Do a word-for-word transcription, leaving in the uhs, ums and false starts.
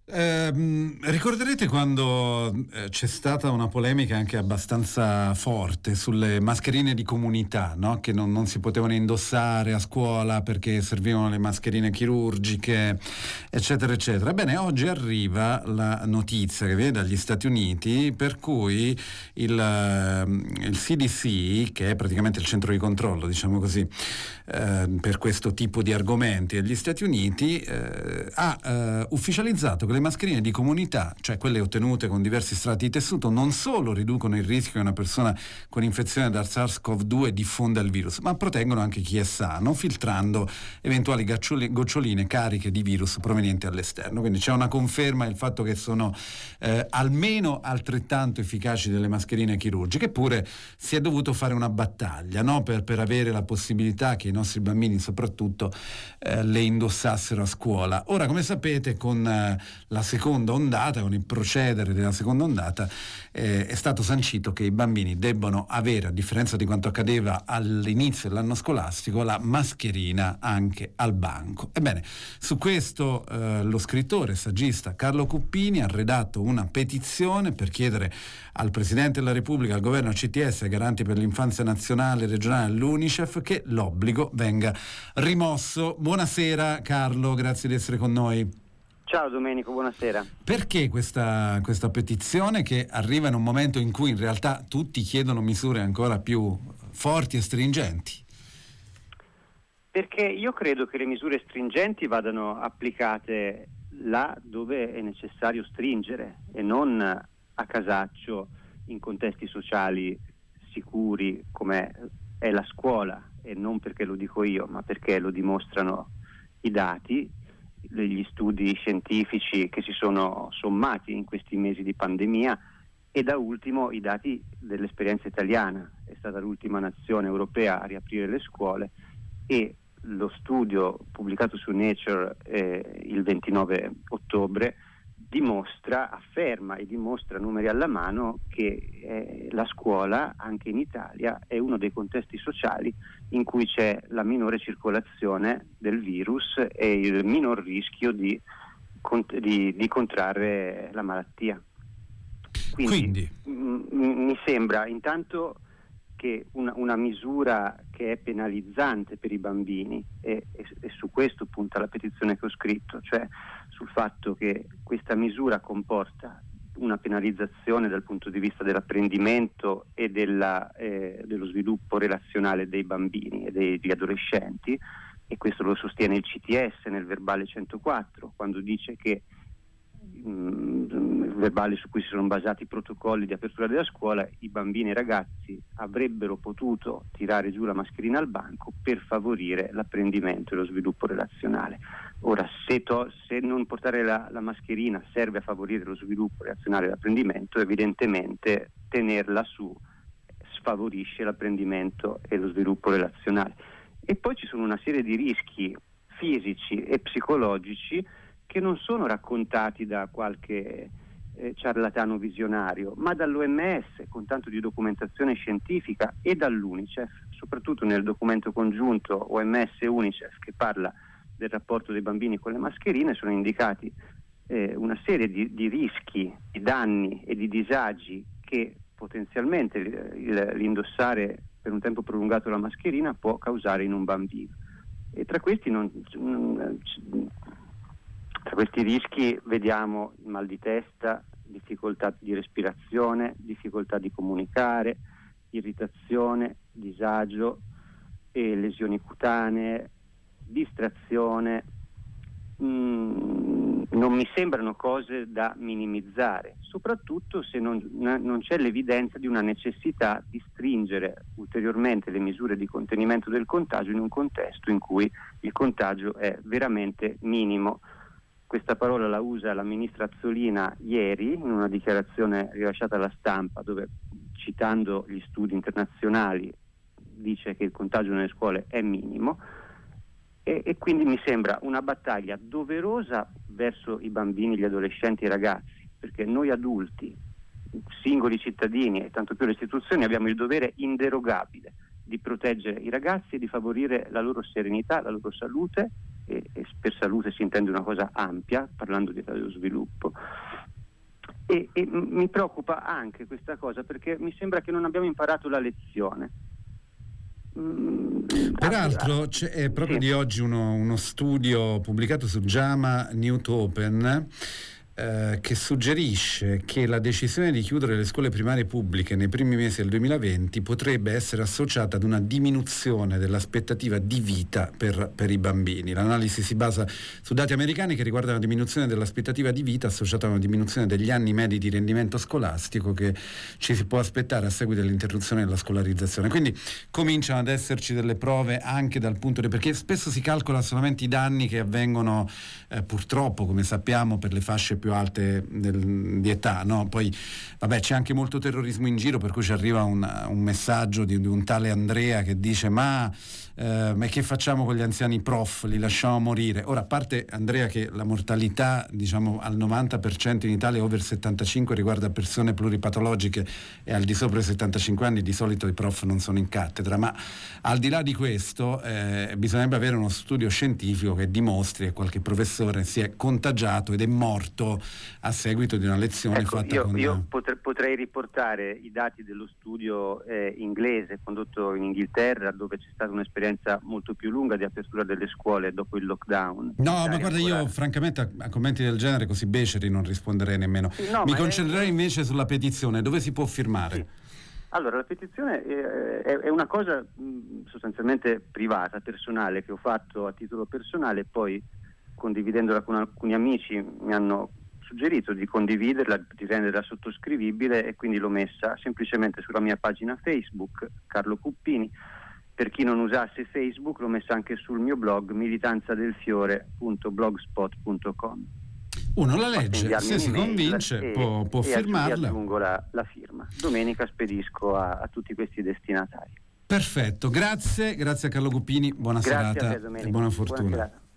Eh, ricorderete quando eh, c'è stata una polemica anche abbastanza forte sulle mascherine di comunità, no? Che non, non si potevano indossare a scuola perché servivano le mascherine chirurgiche, eccetera, eccetera. Bene, oggi arriva la notizia che viene dagli Stati Uniti per cui il, il C D C, che è praticamente il centro di controllo, diciamo così, eh, per questo tipo di argomenti degli Stati Uniti, eh, ha eh, ufficializzato che le mascherine di comunità, cioè quelle ottenute con diversi strati di tessuto, non solo riducono il rischio che una persona con infezione da SARS-CoV due diffonda il virus, ma proteggono anche chi è sano, filtrando eventuali gaccioli, goccioline cariche di virus provenienti all'esterno. Quindi c'è una conferma del fatto che sono eh, almeno altrettanto efficaci delle mascherine chirurgiche, eppure si è dovuto fare una battaglia, no? per, per avere la possibilità che i nostri bambini soprattutto eh, le indossassero a scuola. Ora, come sapete, con eh, la seconda ondata, con il procedere della seconda ondata, eh, è stato sancito che i bambini debbono avere, a differenza di quanto accadeva all'inizio dell'anno scolastico, la mascherina anche al banco. Ebbene, su questo eh, lo scrittore e saggista Carlo Cuppini ha redatto una petizione per chiedere al Presidente della Repubblica, al governo, al C T S, ai garanti per l'infanzia nazionale e regionale, all'UNICEF, che l'obbligo venga rimosso. Buonasera Carlo, grazie di essere con noi. Ciao Domenico, buonasera. Perché questa, questa petizione, che arriva in un momento in cui in realtà tutti chiedono misure ancora più forti e stringenti? Perché io credo che le misure stringenti vadano applicate là dove è necessario stringere e non a casaccio in contesti sociali sicuri come è la scuola, e non perché lo dico io, ma perché lo dimostrano i dati, gli studi scientifici che si sono sommati in questi mesi di pandemia, e da ultimo i dati dell'esperienza italiana. È stata l'ultima nazione europea a riaprire le scuole, e lo studio pubblicato su Nature eh, il ventinove ottobre dimostra, afferma e dimostra numeri alla mano che eh, la scuola anche in Italia è uno dei contesti sociali in cui c'è la minore circolazione del virus e il minor rischio di, di, di contrarre la malattia. Quindi, Quindi. M- mi sembra intanto che una, una misura che è penalizzante per i bambini, e, e, e su questo punta la petizione che ho scritto, cioè sul fatto che questa misura comporta una penalizzazione dal punto di vista dell'apprendimento e della, eh, dello sviluppo relazionale dei bambini e degli adolescenti, e questo lo sostiene il C T S nel verbale centoquattro, quando dice che il verbale su cui si sono basati i protocolli di apertura della scuola, i bambini e i ragazzi avrebbero potuto tirare giù la mascherina al banco per favorire l'apprendimento e lo sviluppo relazionale. Ora, se, to- se non portare la-, la mascherina serve a favorire lo sviluppo relazionale e l'apprendimento, evidentemente tenerla su sfavorisce l'apprendimento e lo sviluppo relazionale. E poi ci sono una serie di rischi fisici e psicologici che non sono raccontati da qualche eh, ciarlatano visionario, ma dall'O M S, con tanto di documentazione scientifica, e dall'UNICEF, soprattutto nel documento congiunto O M S e UNICEF che parla del rapporto dei bambini con le mascherine, sono indicati eh, una serie di, di rischi, di danni e di disagi che potenzialmente il, l'indossare per un tempo prolungato la mascherina può causare in un bambino. E tra questi non... non Tra questi rischi vediamo il mal di testa, difficoltà di respirazione, difficoltà di comunicare, irritazione, disagio e lesioni cutanee, distrazione. Mm, non mi sembrano cose da minimizzare, soprattutto se non, non c'è l'evidenza di una necessità di stringere ulteriormente le misure di contenimento del contagio in un contesto in cui il contagio è veramente minimo. Questa parola la usa la ministra Azzolina ieri in una dichiarazione rilasciata alla stampa, dove, citando gli studi internazionali, dice che il contagio nelle scuole è minimo, e, e quindi mi sembra una battaglia doverosa verso i bambini, gli adolescenti e i ragazzi, perché noi adulti, singoli cittadini e tanto più le istituzioni, abbiamo il dovere inderogabile di proteggere i ragazzi e di favorire la loro serenità, la loro salute, e, e per salute si intende una cosa ampia, parlando di età dello sviluppo. E, e mi preoccupa anche questa cosa, perché mi sembra che non abbiamo imparato la lezione. Mm, Peraltro c'è proprio sì. di oggi uno, uno studio pubblicato su JAMA Newtopen eh, che suggerisce che la decisione di chiudere le scuole primarie pubbliche nei primi mesi del duemilaventi potrebbe essere associata ad una diminuzione dell'aspettativa di vita per, per i bambini. L'analisi si basa su dati americani che riguardano la diminuzione dell'aspettativa di vita associata a una diminuzione degli anni medi di rendimento scolastico che ci si può aspettare a seguito dell'interruzione della scolarizzazione. Quindi cominciano ad esserci delle prove anche dal punto di, perché spesso si calcola solamente i danni che avvengono eh, purtroppo, come sappiamo, per le fasce più alte del, di età, no? Poi vabbè, c'è anche molto terrorismo in giro, per cui ci arriva un, un messaggio di, di un tale Andrea che dice ma, eh, ma che facciamo con gli anziani prof, li lasciamo morire? Ora, a parte Andrea che la mortalità diciamo al novanta per cento in Italia over settantacinque riguarda persone pluripatologiche e al di sopra dei settantacinque anni di solito i prof non sono in cattedra, ma al di là di questo eh, bisognerebbe avere uno studio scientifico che dimostri che qualche professore si è contagiato ed è morto a seguito di una lezione ecco, fatta io, con... Io potrei, potrei riportare i dati dello studio eh, inglese condotto in Inghilterra, dove c'è stata un'esperienza molto più lunga di apertura delle scuole dopo il lockdown. No, ma guarda, ancora... io francamente a, a commenti del genere così beceri non risponderei nemmeno. Sì, no, mi ma concentrerei è... invece sulla petizione, dove si può firmare? Sì. Allora, la petizione è, è, è una cosa mh, sostanzialmente privata, personale, che ho fatto a titolo personale, poi condividendola con alcuni amici mi hanno suggerito di condividerla, di renderla sottoscrivibile, e quindi l'ho messa semplicemente sulla mia pagina Facebook, Carlo Cuppini. Per chi non usasse Facebook l'ho messa anche sul mio blog militanzadelfiore punto blogspot punto com. Uno la legge, se si convince e, può, può e firmarla. Aggiungo la, la firma. Domenica spedisco a, a tutti questi destinatari. Perfetto, grazie, grazie a Carlo Cuppini, buona Grazie serata a te, Domenico. e buona fortuna. Buona serata.